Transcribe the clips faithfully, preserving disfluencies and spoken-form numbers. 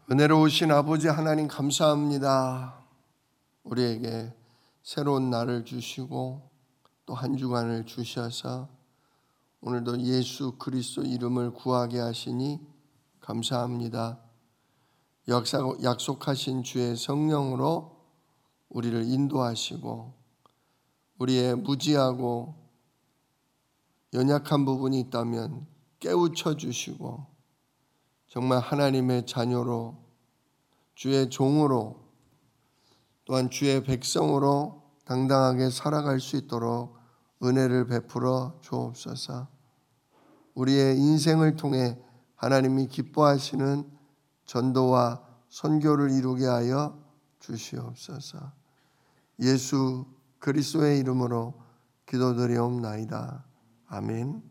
은혜로우신 아버지 하나님 감사합니다. 우리에게 새로운 날을 주시고 또 한 주간을 주셔서 오늘도 예수 그리스도 이름을 구하게 하시니 감사합니다. 약속하신 주의 성령으로 우리를 인도하시고 우리의 무지하고 연약한 부분이 있다면 깨우쳐 주시고 정말 하나님의 자녀로 주의 종으로 또한 주의 백성으로 당당하게 살아갈 수 있도록 은혜를 베풀어 주옵소서. 우리의 인생을 통해 하나님이 기뻐하시는 전도와 선교를 이루게 하여 주시옵소서. 예수 그리스도의 이름으로 기도드리옵나이다. 아멘.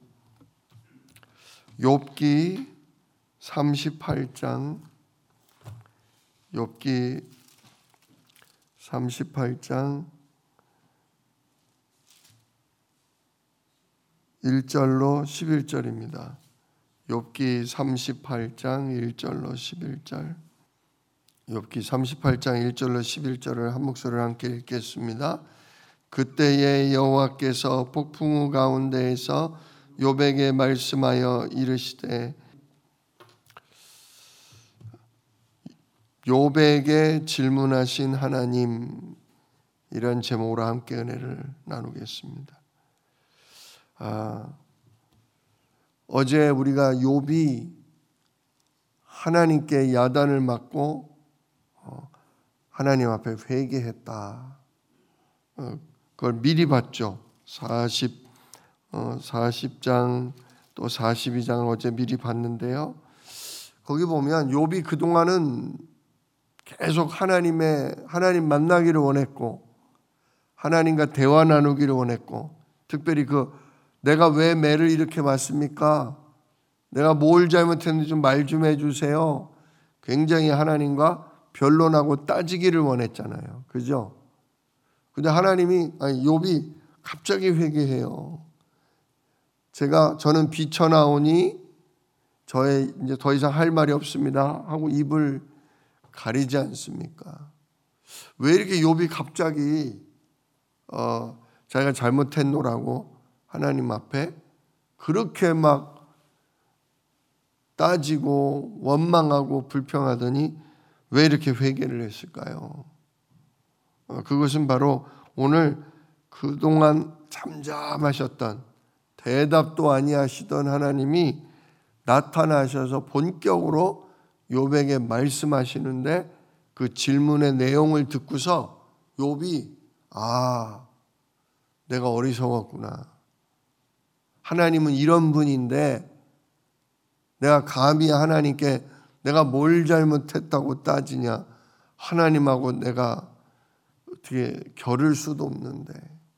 욥기 삼십팔 장 욥기 삼십팔 장 일 절로 십일 절입니다. 욥기 삼십팔 장 일 절로 십일 절. 욥기 삼십팔 장 일 절로 십일 절을 한 목소리로 함께 읽겠습니다. 그때에 여호와께서 폭풍우 가운데에서 욥에게 말씀하여 이르시되 욥에게 질문하신 하나님, 이런 제목으로 함께 은혜를 나누겠습니다. 아, 어제 우리가 욥이 하나님께 야단을 맞고 어, 하나님 앞에 회개했다. 어, 그걸 미리 봤죠. 사십, 어, 사십 장 또 사십이 장을 어제 미리 봤는데요. 거기 보면 욥이 그동안은 계속 하나님의 하나님 만나기를 원했고 하나님과 대화 나누기를 원했고, 특별히 그 내가 왜 매를 이렇게 맞습니까? 내가 뭘 잘못했는지 좀 말 좀 해주세요. 굉장히 하나님과 변론하고 따지기를 원했잖아요. 그죠? 근데 하나님이 아니 욥이 갑자기 회개해요. 제가 저는 비쳐나오니 저의 이제 더 이상 할 말이 없습니다 하고 입을 가리지 않습니까? 왜 이렇게 욥이 갑자기 어, 자기가 잘못했노라고 하나님 앞에 그렇게 막 따지고 원망하고 불평하더니 왜 이렇게 회개를 했을까요? 어, 그것은 바로 오늘 그동안 잠잠하셨던, 대답도 아니하시던 하나님이 나타나셔서 본격으로 욥에게 말씀하시는데, 그 질문의 내용을 듣고서 욥이 아, 내가 어리석었구나. 하나님은 이런 분인데 내가 감히 하나님께 내가 뭘 잘못했다고 따지냐. 하나님하고 내가 어떻게 겨룰 수도 없는데.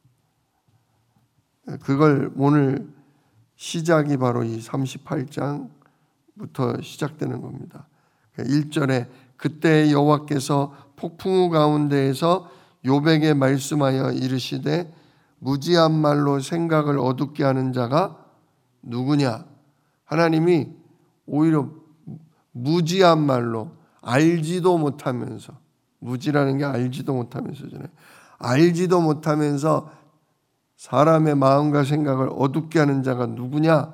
그걸 오늘 시작이 바로 이 삼십팔 장부터 시작되는 겁니다. 일 절에 그때 여호와께서 폭풍우 가운데에서 욥에게 말씀하여 이르시되 무지한 말로 생각을 어둡게 하는 자가 누구냐. 하나님이 오히려 무지한 말로, 알지도 못하면서, 무지라는 게 알지도 못하면서잖아요. 알지도 못하면서 사람의 마음과 생각을 어둡게 하는 자가 누구냐.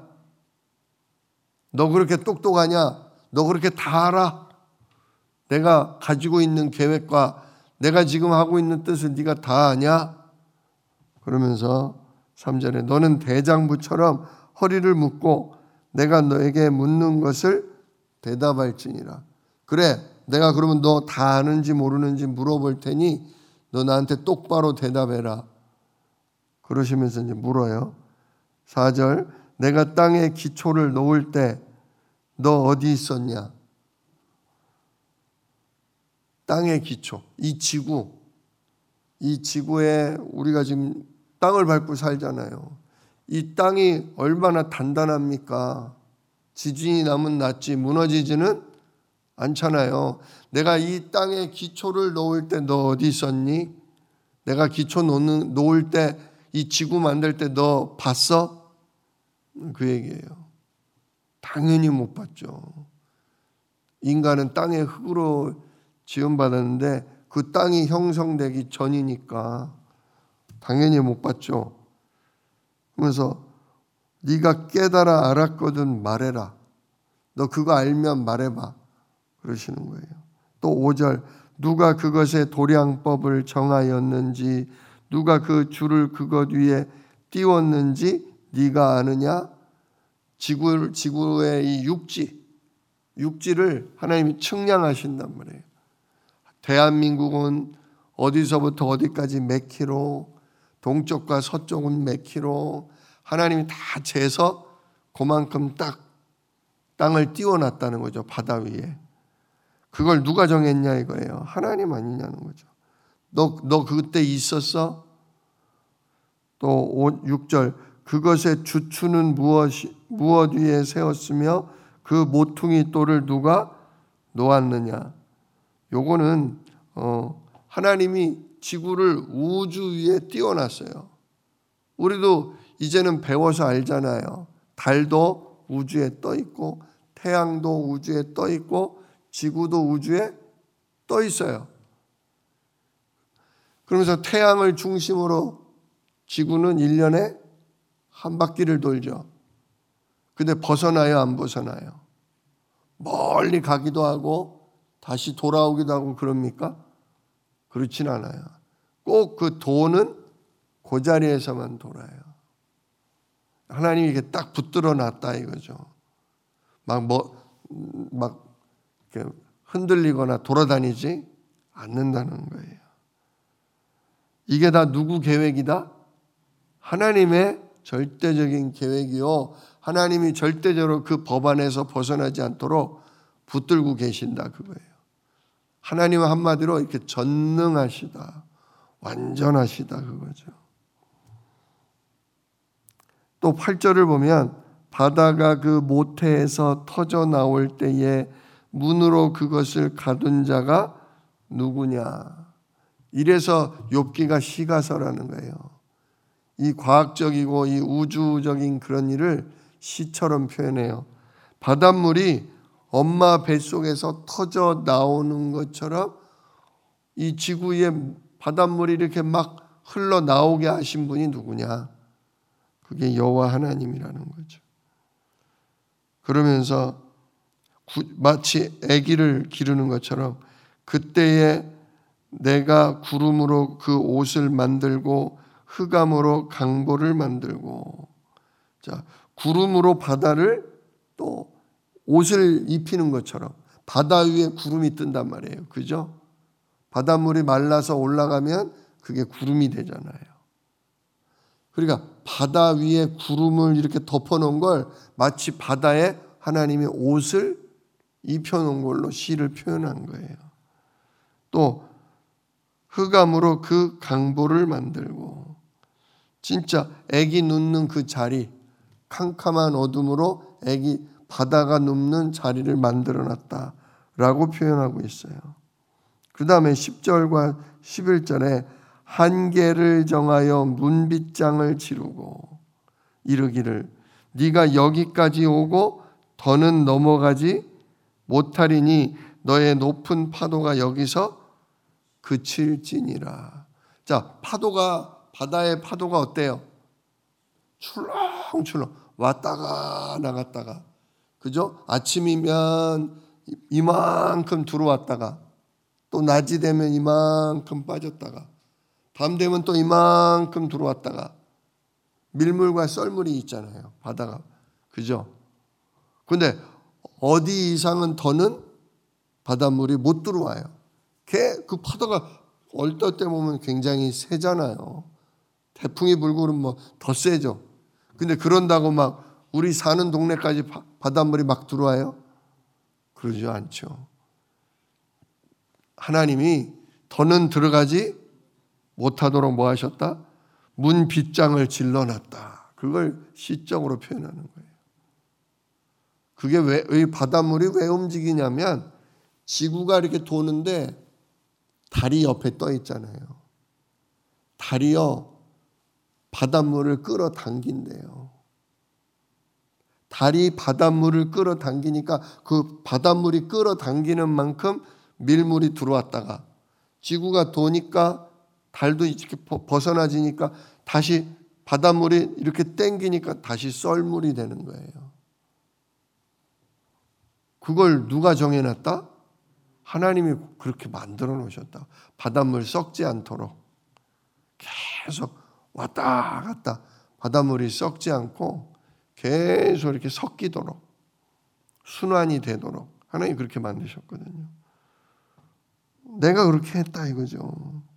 너 그렇게 똑똑하냐? 너 그렇게 다 알아? 내가 가지고 있는 계획과 내가 지금 하고 있는 뜻을 네가 다 아냐? 그러면서 삼 절에 너는 대장부처럼 허리를 묶고 내가 너에게 묻는 것을 대답할지니라. 그래, 내가 그러면 너 다 아는지 모르는지 물어볼 테니 너 나한테 똑바로 대답해라. 그러시면서 이제 물어요. 사 절 내가 땅에 기초를 놓을 때 너 어디 있었냐? 땅의 기초, 이 지구, 이 지구에 우리가 지금 땅을 밟고 살잖아요. 이 땅이 얼마나 단단합니까? 지진이 나면 낫지 무너지지는 않잖아요. 내가 이 땅에 기초를 놓을 때 너 어디 있었니? 내가 기초 놓는, 놓을 때 이 지구 만들 때 너 봤어? 그 얘기예요. 당연히 못 봤죠. 인간은 땅의 흙으로 지음받았는데 그 땅이 형성되기 전이니까 당연히 못 봤죠. 그러면서 네가 깨달아 알았거든 말해라. 너 그거 알면 말해봐. 그러시는 거예요. 또 오 절 누가 그것의 도량법을 정하였는지 누가 그 줄을 그것 위에 띄웠는지 네가 아느냐? 지구, 지구의 이 육지, 육지를 하나님이 측량하신단 말이에요. 대한민국은 어디서부터 어디까지 몇 킬로, 동쪽과 서쪽은 몇 킬로, 하나님이 다 재서 그만큼 딱 땅을 띄워놨다는 거죠. 바다 위에. 그걸 누가 정했냐 이거예요. 하나님 아니냐는 거죠. 너, 너 그때 있었어? 또 육 절 그것의 주추는 무엇이, 무엇 위에 세웠으며 그 모퉁이 돌을 누가 놓았느냐. 요거는 어, 하나님이 지구를 우주 위에 띄워놨어요. 우리도 이제는 배워서 알잖아요. 달도 우주에 떠 있고 태양도 우주에 떠 있고 지구도 우주에 떠 있어요. 그러면서 태양을 중심으로 지구는 일 년에 한 바퀴를 돌죠. 근데 벗어나요, 안 벗어나요? 멀리 가기도 하고 다시 돌아오기도 하고 그럽니까? 그렇진 않아요. 꼭 그 도는 그 자리에서만 돌아요. 하나님이 이렇게 딱 붙들어 놨다 이거죠. 막 뭐, 막 이렇게 흔들리거나 돌아다니지 않는다는 거예요. 이게 다 누구 계획이다? 하나님의 절대적인 계획이요. 하나님이 절대적으로 그 법안에서 벗어나지 않도록 붙들고 계신다 그거예요. 하나님은 한마디로 이렇게 전능하시다. 완전하시다 그거죠. 또 팔 절을 보면 바다가 그 모태에서 터져 나올 때에 문으로 그것을 가둔 자가 누구냐. 이래서 욥기가 시가서라는 거예요. 이 과학적이고 이 우주적인 그런 일을 시처럼 표현해요. 바닷물이 엄마 뱃속에서 터져 나오는 것처럼 이 지구에 바닷물이 이렇게 막 흘러나오게 하신 분이 누구냐? 그게 여호와 하나님이라는 거죠. 그러면서 마치 아기를 기르는 것처럼 그때에 내가 구름으로 그 옷을 만들고 흑암으로 강보를 만들고, 자 구름으로 바다를 또 옷을 입히는 것처럼 바다 위에 구름이 뜬단 말이에요. 그죠? 바닷물이 말라서 올라가면 그게 구름이 되잖아요. 그러니까 바다 위에 구름을 이렇게 덮어놓은 걸 마치 바다에 하나님이 옷을 입혀놓은 걸로 시를 표현한 거예요. 또 흑암으로 그 강보를 만들고, 진짜 애기 눕는 그 자리, 캄캄한 어둠으로 애기 바다가 눕는 자리를 만들어놨다라고 표현하고 있어요. 그 다음에 십 절과 십일 절에 한계를 정하여 문빗장을 지르고 이르기를 네가 여기까지 오고 더는 넘어가지 못하리니 너의 높은 파도가 여기서 그칠지니라. 자, 파도가 바다의 파도가 어때요? 출렁출렁 왔다가 나갔다가, 그죠? 아침이면 이만큼 들어왔다가 또 낮이 되면 이만큼 빠졌다가 밤 되면 또 이만큼 들어왔다가, 밀물과 썰물이 있잖아요, 바다가. 그죠? 근데 어디 이상은 더는 바닷물이 못 들어와요. 그 파도가 얼떨 때 보면 굉장히 세잖아요. 태풍이 불고 그러면 뭐 더 세죠. 근데 그런다고 막 우리 사는 동네까지 바닷물이 막 들어와요? 그러지 않죠. 하나님이 더는 들어가지 못하도록 뭐 하셨다? 문 빗장을 질러놨다. 그걸 시적으로 표현하는 거예요. 그게 왜, 왜 바닷물이 왜 움직이냐면 지구가 이렇게 도는데 달이 옆에 떠 있잖아요. 달이요 바닷물을 끌어당긴대요. 달이 바닷물을 끌어당기니까 그 바닷물이 끌어당기는 만큼 밀물이 들어왔다가 지구가 도니까 달도 이렇게 벗어나지니까 다시 바닷물이 이렇게 땡기니까 다시 썰물이 되는 거예요. 그걸 누가 정해놨다? 하나님이 그렇게 만들어 놓으셨다. 바닷물 썩지 않도록 계속 왔다 갔다 바닷물이 썩지 않고 계속 이렇게 섞이도록 순환이 되도록 하나님이 그렇게 만드셨거든요. 내가 그렇게 했다 이거죠.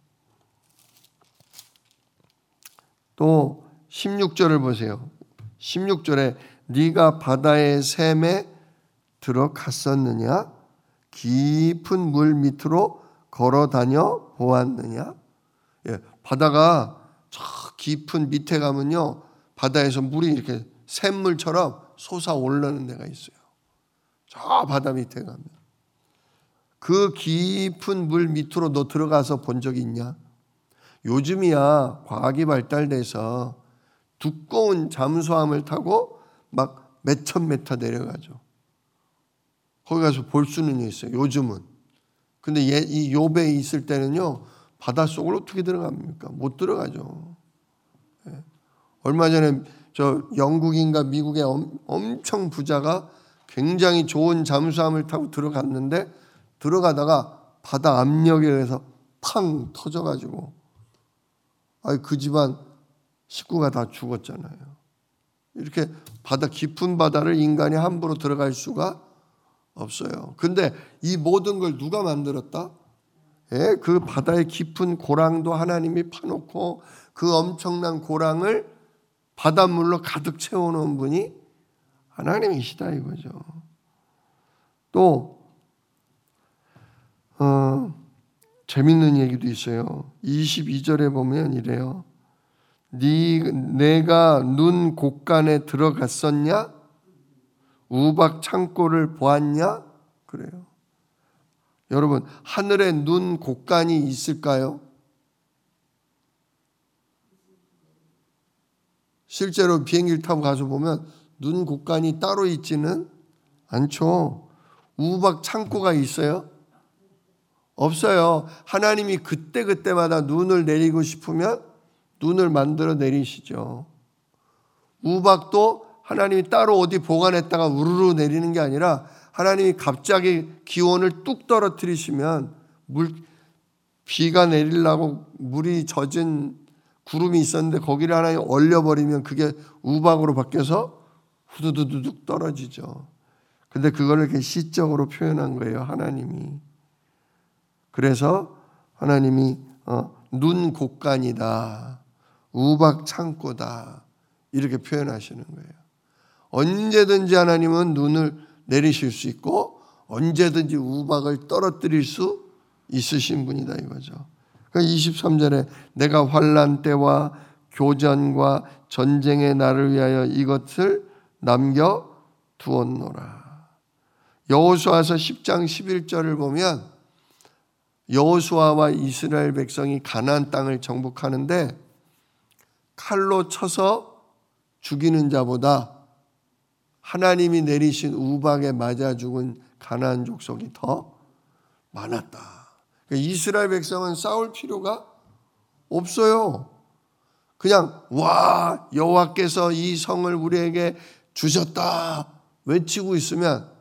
또 십육 절을 보세요. 십육 절에 네가 바다의 샘에 들어갔었느냐? 깊은 물 밑으로 걸어 다녀 보았느냐? 예, 바다가 저 깊은 밑에 가면요, 바다에서 물이 이렇게 샘물처럼 솟아오르는 데가 있어요. 저 바다 밑에 가면 그 깊은 물 밑으로 너 들어가서 본 적이 있냐? 요즘이야 과학이 발달돼서 두꺼운 잠수함을 타고 막 몇천 메터 내려가죠. 거기 가서 볼 수는 있어요. 요즘은. 근데 이 욥에 있을 때는요, 바닷속을 어떻게 들어갑니까? 못 들어가죠. 예. 얼마 전에 저 영국인가 미국의 엄, 엄청 부자가 굉장히 좋은 잠수함을 타고 들어갔는데 들어가다가 바다 압력에 의해서 팡 터져가지고 아이 그 집안 식구가 다 죽었잖아요. 이렇게 바다 깊은 바다를 인간이 함부로 들어갈 수가 없어요. 근데 이 모든 걸 누가 만들었다? 예, 그 바다의 깊은 고랑도 하나님이 파놓고 그 엄청난 고랑을 바닷물로 가득 채워놓은 분이 하나님이시다 이거죠. 또 어, 재밌는 얘기도 있어요. 이십이 절에 보면 이래요. 네, 내가 눈 곳간에 들어갔었냐? 우박 창고를 보았냐? 그래요. 여러분, 하늘에 눈 곳간이 있을까요? 실제로 비행기를 타고 가서 보면 눈 곳간이 따로 있지는 않죠. 우박 창고가 있어요? 없어요. 하나님이 그때그때마다 눈을 내리고 싶으면 눈을 만들어 내리시죠. 우박도 하나님이 따로 어디 보관했다가 우르르 내리는 게 아니라 하나님이 갑자기 기온을 뚝 떨어뜨리시면 물, 비가 내리려고 물이 젖은 구름이 있었는데 거기를 하나님 얼려버리면 그게 우박으로 바뀌어서 후두두둑 떨어지죠. 근데 그걸 이렇게 시적으로 표현한 거예요, 하나님이. 그래서 하나님이 어, 눈 곳간이다, 우박 창고다 이렇게 표현하시는 거예요. 언제든지 하나님은 눈을 내리실 수 있고 언제든지 우박을 떨어뜨릴 수 있으신 분이다 이거죠. 그러니까 이십삼 절에 내가 환난 때와 교전과 전쟁의 날을 위하여 이것을 남겨 두었노라. 여호수아서 십 장 십일 절을 보면 여호수아와 이스라엘 백성이 가나안 땅을 정복하는데 칼로 쳐서 죽이는 자보다 하나님이 내리신 우박에 맞아 죽은 가나안 족속이 더 많았다. 그러니까 이스라엘 백성은 싸울 필요가 없어요. 그냥 와 여호와께서 이 성을 우리에게 주셨다 외치고 있으면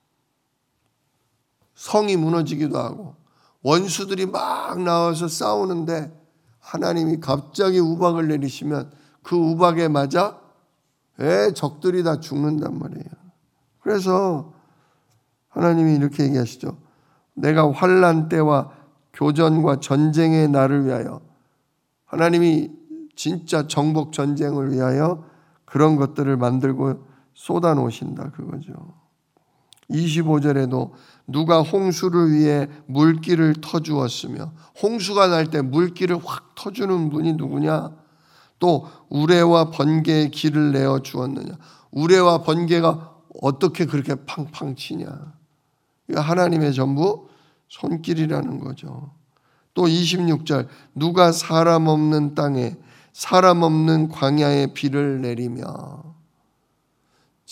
성이 무너지기도 하고 원수들이 막 나와서 싸우는데 하나님이 갑자기 우박을 내리시면 그 우박에 맞아 에 적들이 다 죽는단 말이에요. 그래서 하나님이 이렇게 얘기하시죠. 내가 환난 때와 교전과 전쟁의 날을 위하여, 하나님이 진짜 정복 전쟁을 위하여 그런 것들을 만들고 쏟아 놓으신다 그거죠. 이십오 절에도 누가 홍수를 위해 물길을 터주었으며, 홍수가 날 때 물길을 확 터주는 분이 누구냐? 또 우레와 번개의 길을 내어 주었느냐? 우레와 번개가 어떻게 그렇게 팡팡 치냐? 이거 하나님의 전부 손길이라는 거죠. 또 이십육 절 누가 사람 없는 땅에 사람 없는 광야에 비를 내리며,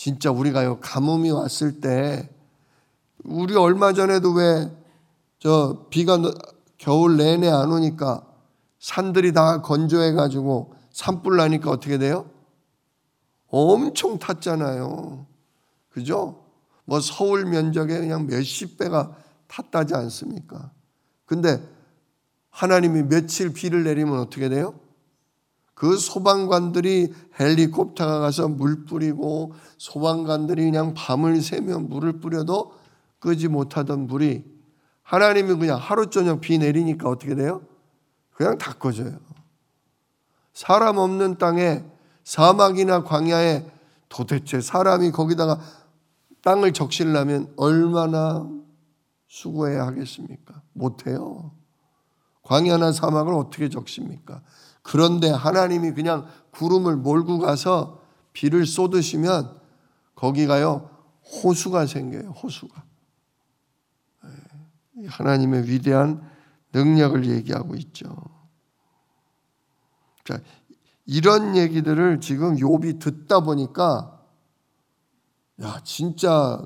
진짜 우리가요, 가뭄이 왔을 때, 우리 얼마 전에도 왜 저 비가 겨울 내내 안 오니까 산들이 다 건조해가지고 산불 나니까 어떻게 돼요? 엄청 탔잖아요. 그죠? 뭐 서울 면적에 그냥 몇십 배가 탔다지 않습니까? 근데 하나님이 며칠 비를 내리면 어떻게 돼요? 그 소방관들이 헬리콥터가 가서 물 뿌리고 소방관들이 그냥 밤을 새며 물을 뿌려도 끄지 못하던 불이 하나님이 그냥 하루 저녁 비 내리니까 어떻게 돼요? 그냥 다 꺼져요. 사람 없는 땅에, 사막이나 광야에 도대체 사람이 거기다가 땅을 적시려면 얼마나 수고해야 하겠습니까? 못해요. 광야나 사막을 어떻게 적십니까? 그런데 하나님이 그냥 구름을 몰고 가서 비를 쏟으시면 거기가요, 호수가 생겨요. 호수가. 하나님의 위대한 능력을 얘기하고 있죠. 자, 이런 얘기들을 지금 욥이 듣다 보니까, 야, 진짜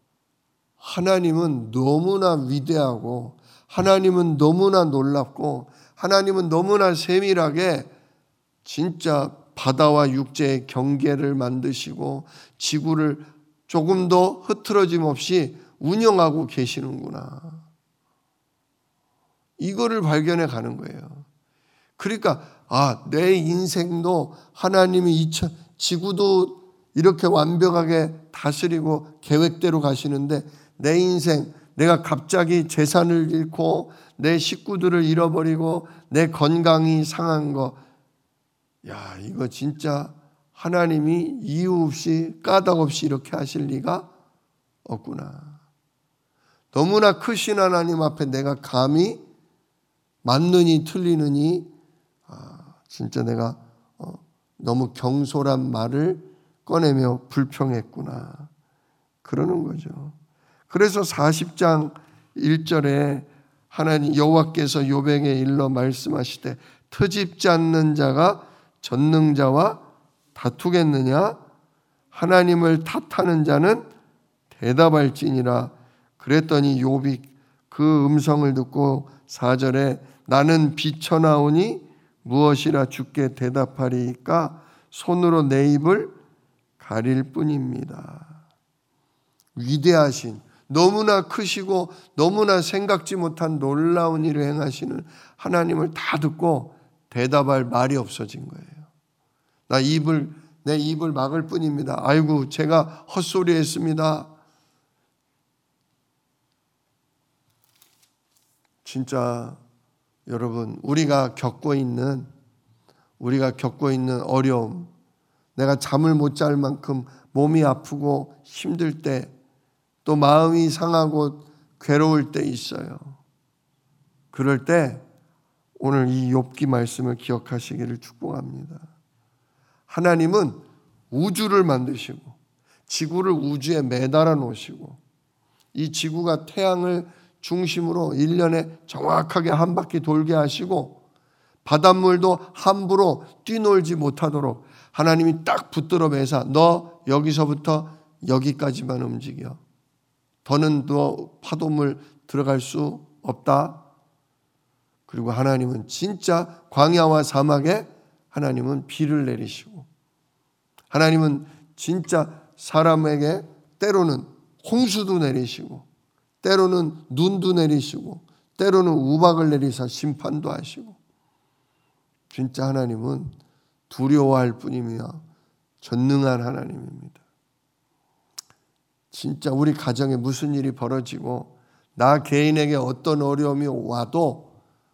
하나님은 너무나 위대하고 하나님은 너무나 놀랍고 하나님은 너무나 세밀하게 진짜 바다와 육지의 경계를 만드시고 지구를 조금도 흐트러짐 없이 운영하고 계시는구나. 이거를 발견해 가는 거예요. 그러니까 아, 내 인생도 하나님이 이천, 지구도 이렇게 완벽하게 다스리고 계획대로 가시는데 내 인생, 내가 갑자기 재산을 잃고 내 식구들을 잃어버리고 내 건강이 상한 거, 야, 이거 진짜 하나님이 이유 없이 까닭 없이 이렇게 하실 리가 없구나. 너무나 크신 하나님 앞에 내가 감히 맞느니 틀리느니, 아, 진짜 내가 어, 너무 경솔한 말을 꺼내며 불평했구나. 그러는 거죠. 그래서 사십 장 일 절에 하나님 여호와께서 욥에게 일러 말씀하시되 트집지 않는 자가 전능자와 다투겠느냐? 하나님을 탓하는 자는 대답할지니라. 그랬더니 욥이 그 음성을 듣고 사 절에 나는 비쳐나오니 무엇이라 주께 대답하리까? 손으로 내 입을 가릴 뿐입니다. 위대하신, 너무나 크시고 너무나 생각지 못한 놀라운 일을 행하시는 하나님을 다 듣고 대답할 말이 없어진 거예요. 나 입을, 내 입을 막을 뿐입니다. 아이고, 제가 헛소리 했습니다. 진짜 여러분, 우리가 겪고 있는 우리가 겪고 있는 어려움, 내가 잠을 못 잘 만큼 몸이 아프고 힘들 때, 또 마음이 상하고 괴로울 때 있어요. 그럴 때 오늘 이 욥기 말씀을 기억하시기를 축복합니다. 하나님은 우주를 만드시고 지구를 우주에 매달아 놓으시고 이 지구가 태양을 중심으로 일 년에 정확하게 한 바퀴 돌게 하시고 바닷물도 함부로 뛰놀지 못하도록 하나님이 딱 붙들어 매사 너 여기서부터 여기까지만 움직여. 더는 너 파도물 들어갈 수 없다. 그리고 하나님은 진짜 광야와 사막에 하나님은 비를 내리시고 하나님은 진짜 사람에게 때로는 홍수도 내리시고 때로는 눈도 내리시고 때로는 우박을 내리사 심판도 하시고 진짜 하나님은 두려워할 뿐이며 전능한 하나님입니다. 진짜 우리 가정에 무슨 일이 벌어지고 나 개인에게 어떤 어려움이 와도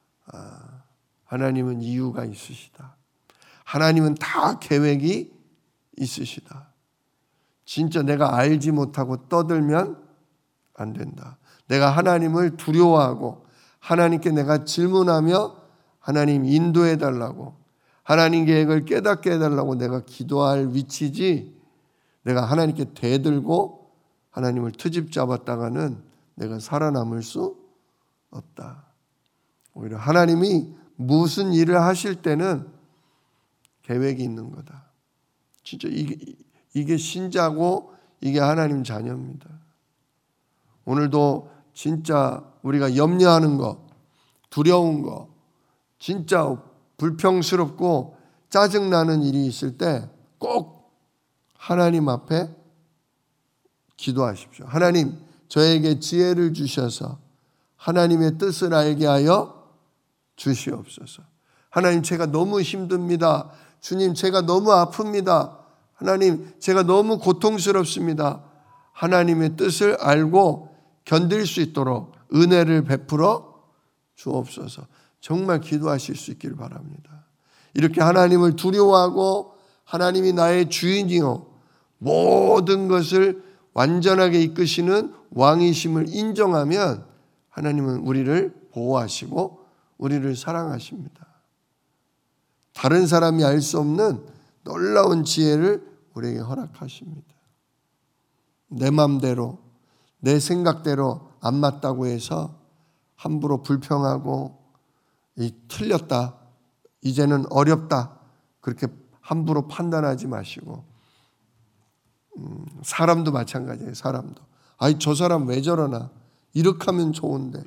하나님은 이유가 있으시다. 하나님은 다 계획이 있으시다. 진짜 내가 알지 못하고 떠들면 안 된다. 내가 하나님을 두려워하고 하나님께 내가 질문하며 하나님 인도해 달라고 하나님 계획을 깨닫게 해달라고 내가 기도할 위치지 내가 하나님께 대들고 하나님을 트집 잡았다가는 내가 살아남을 수 없다. 오히려 하나님이 무슨 일을 하실 때는 계획이 있는 거다. 진짜 이, 이게 신자고 이게 하나님 자녀입니다. 오늘도 진짜 우리가 염려하는 거, 두려운 거, 진짜 불평스럽고 짜증나는 일이 있을 때 꼭 하나님 앞에 기도하십시오. 하나님, 저에게 지혜를 주셔서 하나님의 뜻을 알게 하여 주시옵소서. 하나님, 제가 너무 힘듭니다. 주님, 제가 너무 아픕니다. 하나님, 제가 너무 고통스럽습니다. 하나님의 뜻을 알고 견딜 수 있도록 은혜를 베풀어 주옵소서. 정말 기도하실 수 있기를 바랍니다. 이렇게 하나님을 두려워하고 하나님이 나의 주인이요 모든 것을 완전하게 이끄시는 왕이심을 인정하면 하나님은 우리를 보호하시고 우리를 사랑하십니다. 다른 사람이 알 수 없는 놀라운 지혜를 우리에게 허락하십니다. 내 맘대로 내 생각대로 안 맞다고 해서 함부로 불평하고 이 틀렸다, 이제는 어렵다 그렇게 함부로 판단하지 마시고 음, 사람도 마찬가지예요. 사람도 아이 저 사람 왜 저러나 이렇게 하면 좋은데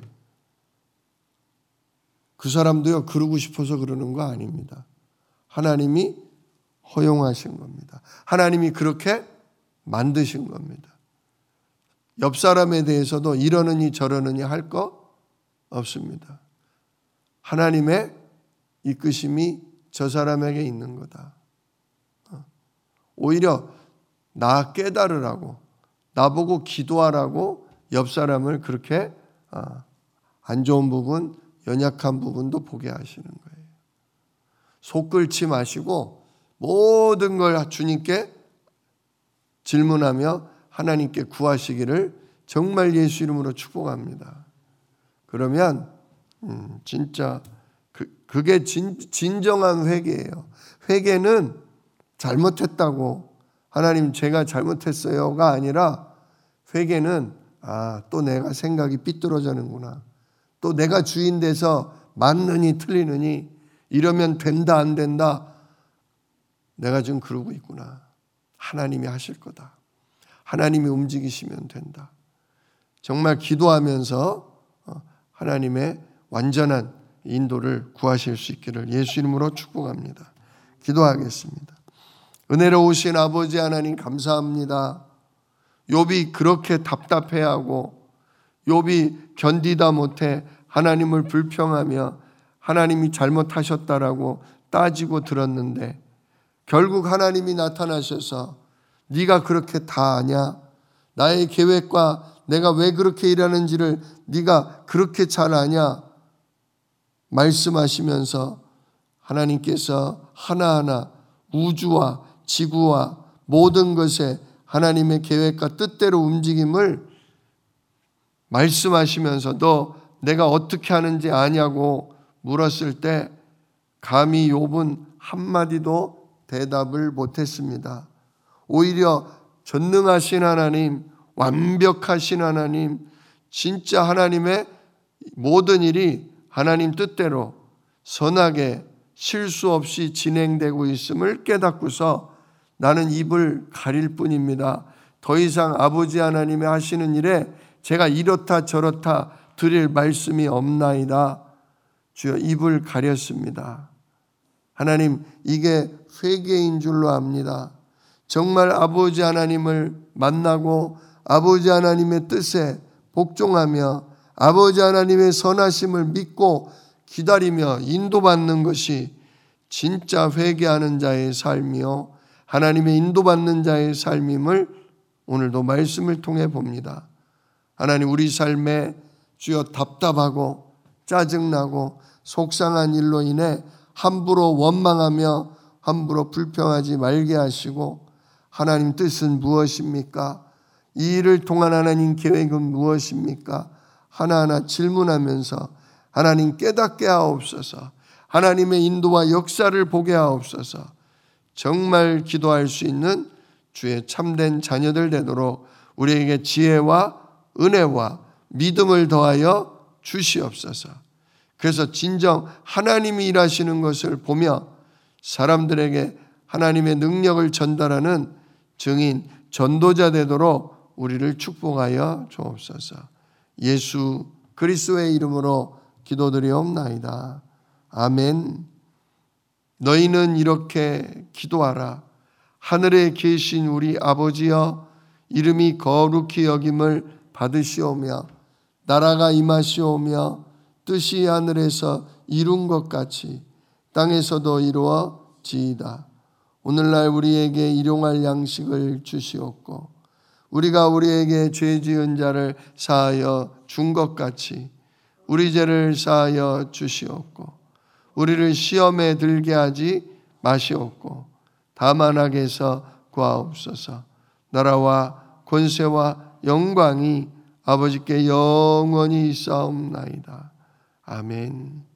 그 사람도요 그러고 싶어서 그러는 거 아닙니다. 하나님이 허용하신 겁니다. 하나님이 그렇게 만드신 겁니다. 옆 사람에 대해서도 이러느니 저러느니 할 거 없습니다. 하나님의 이끄심이 저 사람에게 있는 거다. 오히려 나 깨달으라고 나보고 기도하라고 옆 사람을 그렇게 안 좋은 부분, 연약한 부분도 보게 하시는 거예요. 속 끓지 마시고 모든 걸 주님께 질문하며 하나님께 구하시기를 정말 예수 이름으로 축복합니다. 그러면 음, 진짜 그, 그게 진, 진정한 회개예요. 회개는 잘못했다고 하나님 제가 잘못했어요가 아니라 회개는 아, 또 내가 생각이 삐뚤어지는구나. 또 내가 주인 돼서 맞느니 틀리느니 이러면 된다 안 된다. 내가 지금 그러고 있구나. 하나님이 하실 거다. 하나님이 움직이시면 된다. 정말 기도하면서 하나님의 완전한 인도를 구하실 수 있기를 예수 이름으로 축복합니다. 기도하겠습니다. 은혜로우신 아버지 하나님 감사합니다. 욥이 그렇게 답답해하고 욥이 견디다 못해 하나님을 불평하며 하나님이 잘못하셨다라고 따지고 들었는데 결국 하나님이 나타나셔서 네가 그렇게 다 아냐? 나의 계획과 내가 왜 그렇게 일하는지를 네가 그렇게 잘 아냐? 말씀하시면서 하나님께서 하나하나 우주와 지구와 모든 것에 하나님의 계획과 뜻대로 움직임을 말씀하시면서 너 내가 어떻게 하는지 아냐고 물었을 때 감히 욥은 한마디도 대답을 못했습니다. 오히려 전능하신 하나님, 완벽하신 하나님, 진짜 하나님의 모든 일이 하나님 뜻대로 선하게 실수 없이 진행되고 있음을 깨닫고서 나는 입을 가릴 뿐입니다. 더 이상 아버지 하나님의 하시는 일에 제가 이렇다 저렇다 드릴 말씀이 없나이다. 주여 입을 가렸습니다. 하나님 이게 회개인 줄로 압니다. 정말 아버지 하나님을 만나고 아버지 하나님의 뜻에 복종하며 아버지 하나님의 선하심을 믿고 기다리며 인도받는 것이 진짜 회개하는 자의 삶이요 하나님의 인도받는 자의 삶임을 오늘도 말씀을 통해 봅니다. 하나님 우리 삶에 주여 답답하고 짜증나고 속상한 일로 인해 함부로 원망하며 함부로 불평하지 말게 하시고 하나님 뜻은 무엇입니까? 이 일을 통한 하나님 계획은 무엇입니까? 하나하나 질문하면서 하나님 깨닫게 하옵소서. 하나님의 인도와 역사를 보게 하옵소서. 정말 기도할 수 있는 주의 참된 자녀들 되도록 우리에게 지혜와 은혜와 믿음을 더하여 주시옵소서. 그래서 진정 하나님이 일하시는 것을 보며 사람들에게 하나님의 능력을 전달하는 증인, 전도자 되도록 우리를 축복하여 주옵소서. 예수 그리스도의 이름으로 기도드리옵나이다. 아멘. 너희는 이렇게 기도하라. 하늘에 계신 우리 아버지여, 이름이 거룩히 여김을 받으시오며 나라가 임하시오며 뜻이 하늘에서 이룬 것 같이 땅에서도 이루어지이다. 오늘날 우리에게 일용할 양식을 주시옵고 우리가 우리에게 죄 지은 자를 사하여 준 것 같이 우리 죄를 사하여 주시옵고 우리를 시험에 들게 하지 마시옵고 다만 악에서 구하옵소서. 나라와 권세와 영광이 아버지께 영원히 있사옵나이다. 아멘.